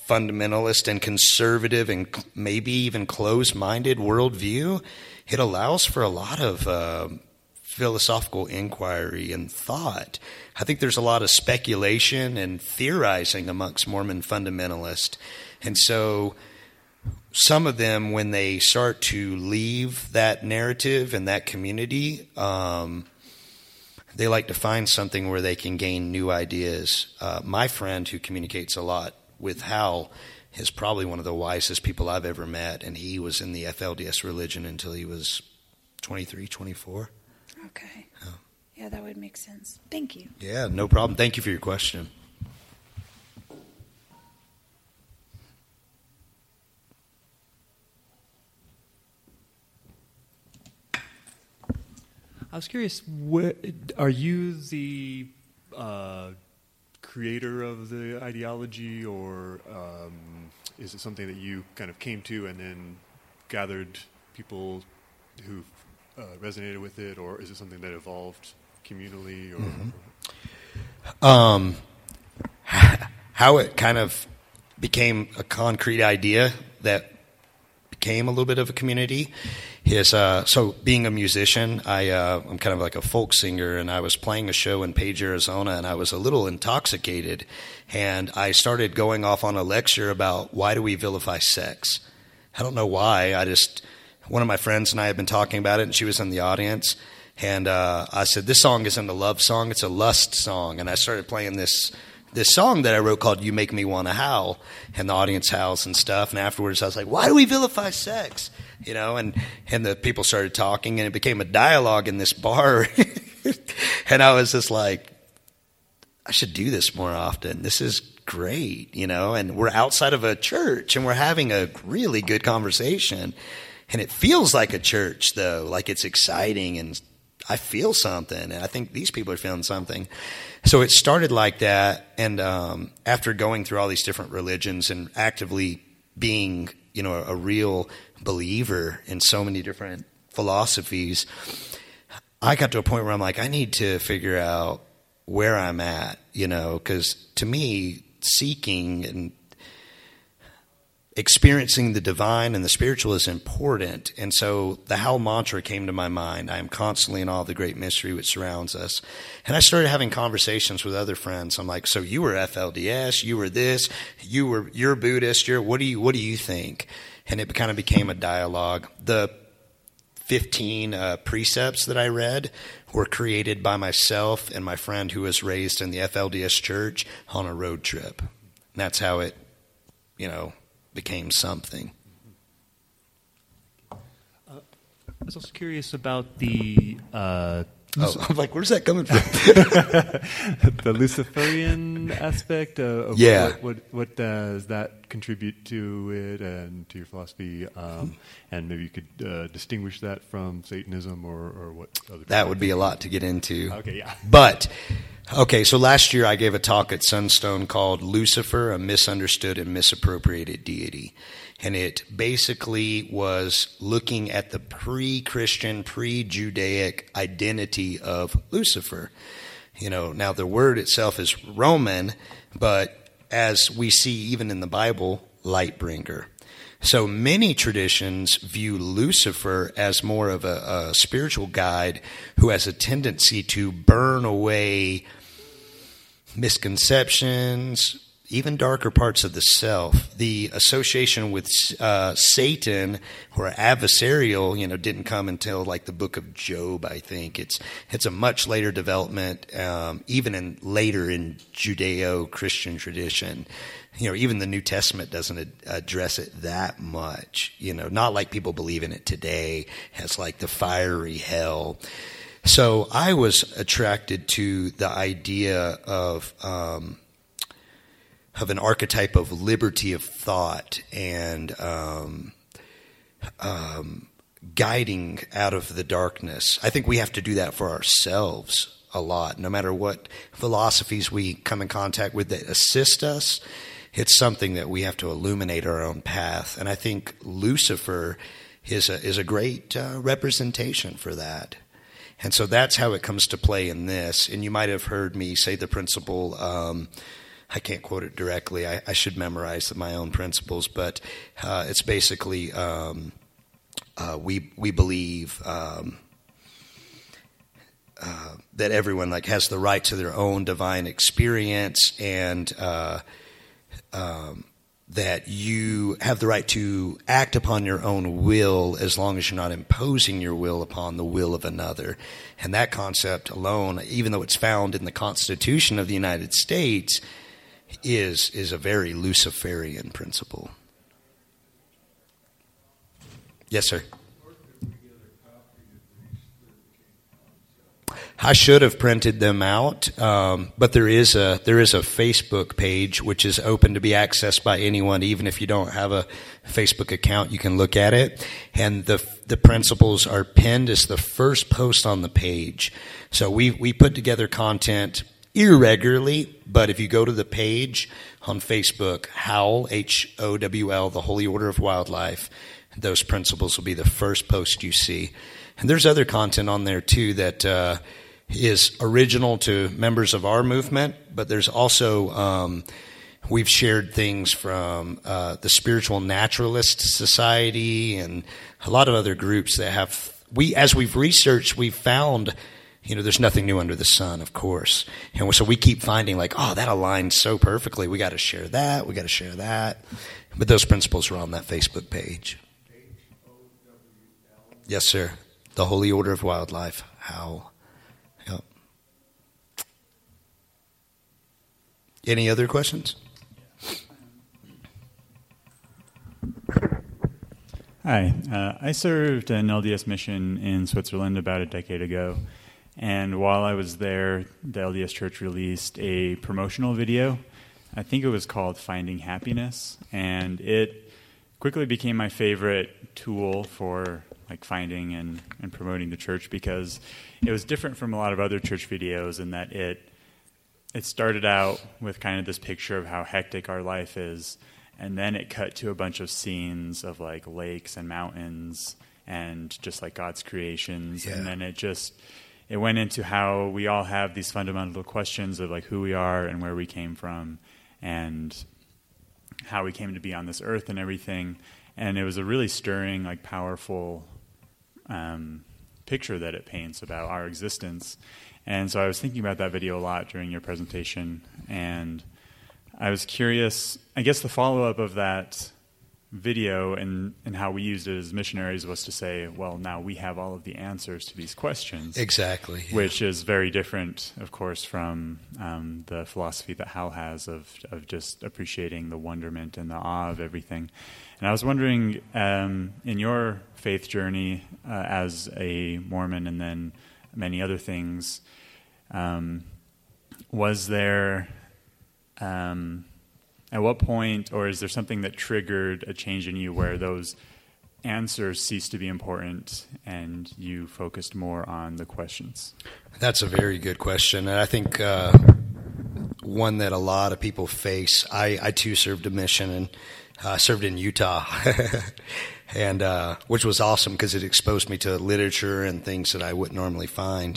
fundamentalist and conservative and maybe even closed-minded worldview, it allows for a lot of uh, philosophical inquiry and thought. I think there's a lot of speculation and theorizing amongst Mormon fundamentalists. And so some of them, when they start to leave that narrative and that community, um, they like to find something where they can gain new ideas. Uh, my friend who communicates a lot with Hal is probably one of the wisest people I've ever met, and he was in the F L D S religion until he was twenty-three, twenty-four. Okay. Oh. Yeah, that would make sense. Thank you. Yeah, no problem. Thank you for your question. I was curious, what, are you the uh, creator of the ideology, or um, is it something that you kind of came to and then gathered people who uh, resonated with it, or is it something that evolved communally? Or, mm-hmm. um, how it kind of became a concrete idea that became a little bit of a community is, uh, so being a musician, I, uh, I'm kind of like a folk singer, and I was playing a show in Page, Arizona, and I was a little intoxicated, and I started going off on a lecture about why do we vilify sex. I don't know why. I just, one of my friends and I had been talking about it, and she was in the audience, and uh, I said, this song isn't a love song, it's a lust song, and I started playing this this song that I wrote called You Make Me Want to Howl, and the audience howls and stuff, and afterwards I was like, why do we vilify sex? You know, and, and the people started talking, and it became a dialogue in this bar. And I was just like, I should do this more often. This is great, you know, and we're outside of a church, and we're having a really good conversation. And it feels like a church, though, like it's exciting, and I feel something, and I think these people are feeling something. So it started like that, and um, after going through all these different religions and actively being, you know, a real believer in so many different philosophies, I got to a point where I'm like, I need to figure out where I'm at, you know, because to me, seeking and experiencing the divine and the spiritual is important. And so the Howl mantra came to my mind. I am constantly in awe of the great mystery which surrounds us. And I started having conversations with other friends. I'm like, so you were F L D S, you were this, you were, you're Buddhist, you're, what do you, what do you think? And it kind of became a dialogue. The fifteen uh, precepts that I read were created by myself and my friend who was raised in the F L D S church on a road trip. And that's how it, you know, became something. Uh, I was also curious about the... Uh, oh, I'm like, where's that coming from? The Luciferian aspect of yeah. what, what, what does that contribute to it and to your philosophy? Um, and maybe you could uh, distinguish that from Satanism or, or what other... That would be a lot to get into. Okay, yeah. But... Okay, so last year I gave a talk at Sunstone called Lucifer, a Misunderstood and Misappropriated Deity. And it basically was looking at the pre-Christian, pre-Judaic identity of Lucifer. You know, now the word itself is Roman, but as we see even in the Bible, light bringer. So many traditions view Lucifer as more of a, a spiritual guide who has a tendency to burn away misconceptions, even darker parts of the self. The association with uh, Satan or adversarial, you know, didn't come until like the book of Job, I think. It's it's a much later development, um, even in later in Judeo-Christian tradition. You know, even the New Testament doesn't ad- address it that much. You know, not like people believe in it today as like the fiery hell. So I was attracted to the idea of um, of an archetype of liberty of thought and um, um, guiding out of the darkness. I think we have to do that for ourselves a lot, no matter what philosophies we come in contact with that assist us. It's something that we have to illuminate our own path. And I think Lucifer is a, is a great uh, representation for that. And so that's how it comes to play in this. And you might have heard me say the principle, um, I can't quote it directly. I, I should memorize my own principles, but uh, it's basically um, uh, we we believe um, uh, that everyone like has the right to their own divine experience, and uh, um, that you have the right to act upon your own will as long as you're not imposing your will upon the will of another. And that concept alone, even though it's found in the Constitution of the United States, is is a very Luciferian principle. Yes, sir. I should have printed them out, um, but there is a there is a Facebook page which is open to be accessed by anyone, even if you don't have a Facebook account. You can look at it, and the the principles are pinned as the first post on the page. So we we put together content irregularly, but if you go to the page on Facebook, Howl, H O W L, the Holy Order of Wildlife, those principles will be the first post you see. And there's other content on there too that uh, is original to members of our movement, but there's also um, we've shared things from uh, the Spiritual Naturalist Society and a lot of other groups that have we as we've researched, we've found, you know, there's nothing new under the sun, of course. And so we keep finding like, oh, that aligns so perfectly. We got to share that. We got to share that. But those principles are on that Facebook page. Yes, sir. The Holy Order of Wildlife. How? Yep. Any other questions? Hi. Uh, I served an L D S mission in Switzerland about a decade ago. And while I was there, the L D S Church released a promotional video. I think it was called Finding Happiness. And it quickly became my favorite tool for like finding and, and promoting the church, because it was different from a lot of other church videos in that it it started out with kind of this picture of how hectic our life is, and then it cut to a bunch of scenes of like lakes and mountains and just like God's creations. Yeah. And then it just it went into how we all have these fundamental questions of like who we are and where we came from and how we came to be on this earth and everything. And it was a really stirring, like powerful um, picture that it paints about our existence. And so I was thinking about that video a lot during your presentation. And I was curious, I guess the follow-up of that video and, and how we used it as missionaries was to say, well, now we have all of the answers to these questions. Exactly. Yeah. Which is very different, of course, from um, the philosophy that Hal has of, of just appreciating the wonderment and the awe of everything. And I was wondering, um, in your faith journey uh, as a Mormon and then many other things, um, was there... Um, At what point, or is there something that triggered a change in you where those answers ceased to be important and you focused more on the questions? That's a very good question, and I think uh, one that a lot of people face. I, I too served a mission, and I uh, served in Utah, and uh, which was awesome because it exposed me to literature and things that I wouldn't normally find.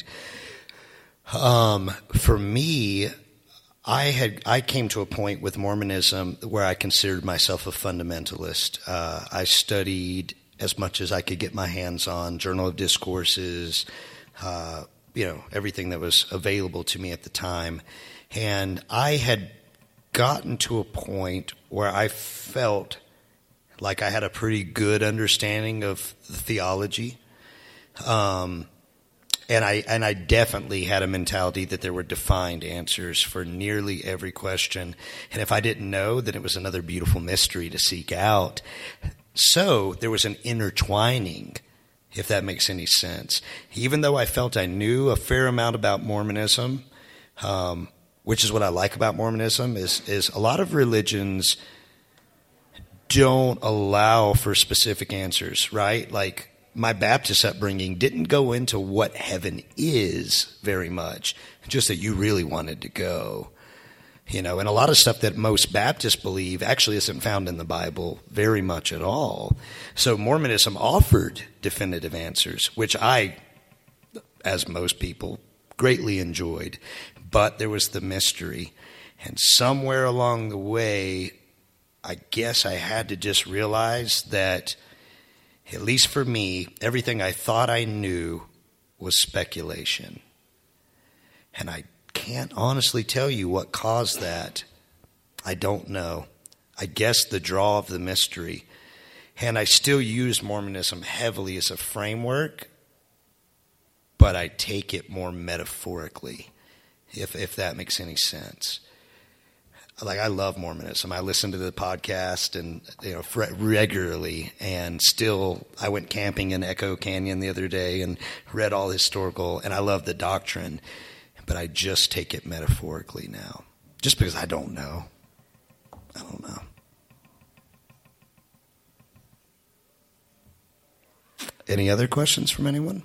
Um, for me, I had I came to a point with Mormonism where I considered myself a fundamentalist. Uh, I studied as much as I could get my hands on, Journal of Discourses, uh, you know, everything that was available to me at the time. And I had gotten to a point where I felt like I had a pretty good understanding of the theology. Um And I and I definitely had a mentality that there were defined answers for nearly every question. And if I didn't know, then it was another beautiful mystery to seek out. So there was an intertwining, if that makes any sense. Even though I felt I knew a fair amount about Mormonism, um, which is what I like about Mormonism, is, is a lot of religions don't allow for specific answers, right? Like, my Baptist upbringing didn't go into what heaven is very much, just that you really wanted to go. You know, and a lot of stuff that most Baptists believe actually isn't found in the Bible very much at all. So Mormonism offered definitive answers, which I, as most people, greatly enjoyed. But there was the mystery. And somewhere along the way, I guess I had to just realize that, at least for me, everything I thought I knew was speculation. And I can't honestly tell you what caused that. I don't know. I guess the draw of the mystery. And I still use Mormonism heavily as a framework, but I take it more metaphorically, if if that makes any sense. Like, I love Mormonism. I listen to the podcast and, you know, regularly, and still I went camping in Echo Canyon the other day and read all the historical, and I love the doctrine, but I just take it metaphorically now, just because I don't know. I don't know. Any other questions from anyone?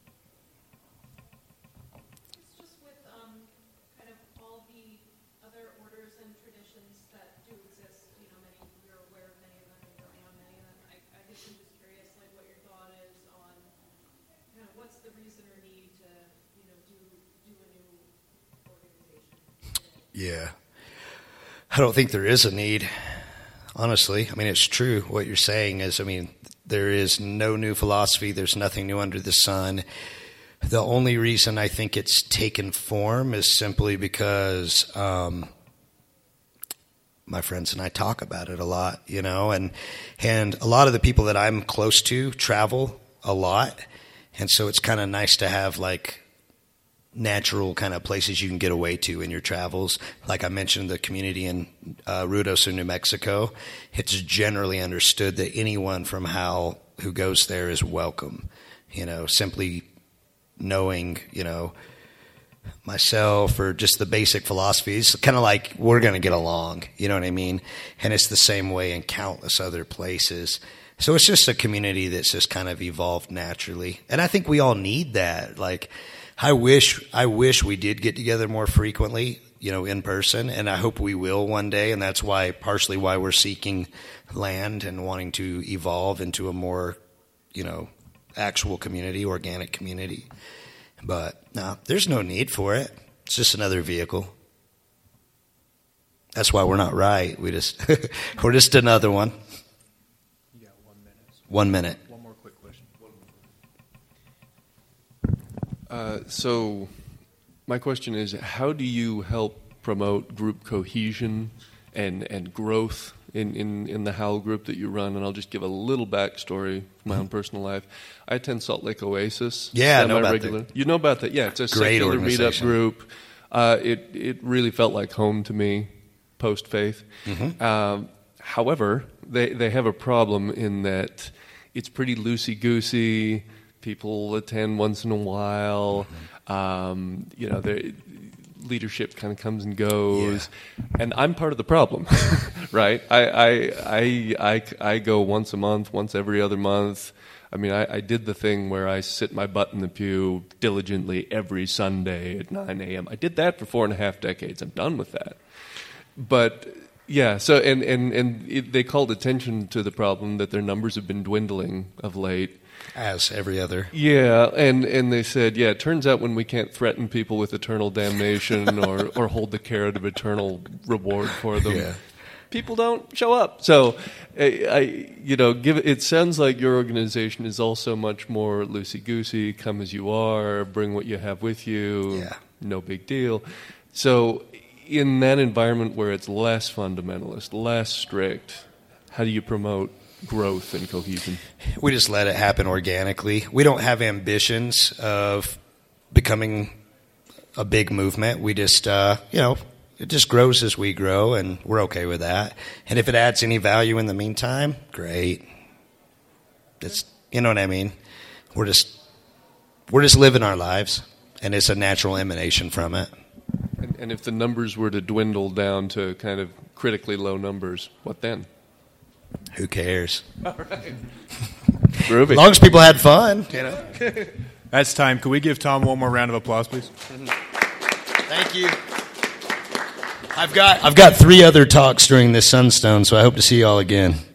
It's just with um, kind of all the other orders and traditions that do exist, you know, many, we're aware of many of them, and you're around many of them. I, I guess I'm just curious, like, what your thought is on, you know, what's the reason or need to, you know, do, do a new organization? Yeah. I don't think there is a need, honestly. I mean, it's true. What you're saying is, I mean, there is no new philosophy. There's nothing new under the sun. The only reason I think it's taken form is simply because um, my friends and I talk about it a lot, you know, and and a lot of the people that I'm close to travel a lot, and so it's kind of nice to have, like, natural kind of places you can get away to in your travels. Like I mentioned, the community in uh, Ruidoso, New Mexico, it's generally understood that anyone from Howell who goes there is welcome. You know, simply knowing, you know, myself or just the basic philosophies, kind of like we're going to get along, you know what I mean? And it's the same way in countless other places. So it's just a community that's just kind of evolved naturally. And I think we all need that. Like, I wish I wish we did get together more frequently, you know, in person, and I hope we will one day, and that's why, partially why we're seeking land and wanting to evolve into a more, you know, actual community, organic community. But no, there's no need for it. It's just another vehicle. That's why we're not right. We just we're just another one. You got one minute. One minute. One more quick question. Uh, so my question is, how do you help promote group cohesion and, and growth in, in, in the Howell group that you run? And I'll just give a little backstory from my own personal life. I attend Salt Lake Oasis. Yeah, I know about that. You know about that? Yeah, it's a Great secular meetup organization. group. Uh, it, it really felt like home to me post-faith. Mm-hmm. Um, however, they, they have a problem in that it's pretty loosey-goosey. People attend once in a while. Mm-hmm. Um, you know, leadership kind of comes and goes, yeah. And I'm part of the problem, right? I, I I I I go once a month, once every other month. I mean, I, I did the thing where I sit my butt in the pew diligently every Sunday at nine a.m. I did that for four and a half decades. I'm done with that. But yeah, so and and and it, they called attention to the problem that their numbers have been dwindling of late. As every other. Yeah, and, and they said, yeah, it turns out when we can't threaten people with eternal damnation or, or hold the carrot of eternal reward for them, yeah. people don't show up. So, I, I you know, give it sounds like your organization is also much more loosey-goosey, come as you are, bring what you have with you, yeah. no big deal. So in that environment where it's less fundamentalist, less strict, how do you promote growth and cohesion? We just let it happen organically. We don't have ambitions of becoming a big movement. We just, uh, you know, it just grows as we grow, and we're okay with that. And if it adds any value in the meantime, great. It's, you know what I mean? We're just, we're just living our lives, and it's a natural emanation from it. And, and if the numbers were to dwindle down to kind of critically low numbers, what then? Who cares? All right. Groovy. As long as people had fun, you know. That's time. Can we give Tom one more round of applause, please? Thank you. I've got I've got three other talks during this Sunstone, so I hope to see you all again.